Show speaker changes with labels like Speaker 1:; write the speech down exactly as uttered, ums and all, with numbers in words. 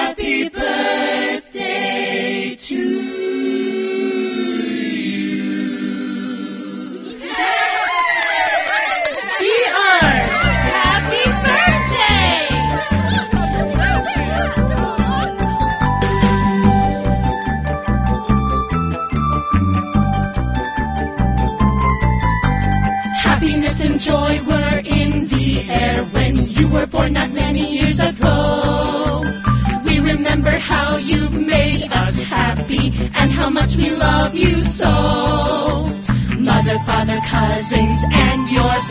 Speaker 1: Happy birthday to you. G R, happy birthday! Happiness and joy were in the air when you were born not many years ago. We remember how you've made us happy and how much we love you so. Mother, father, cousins, and your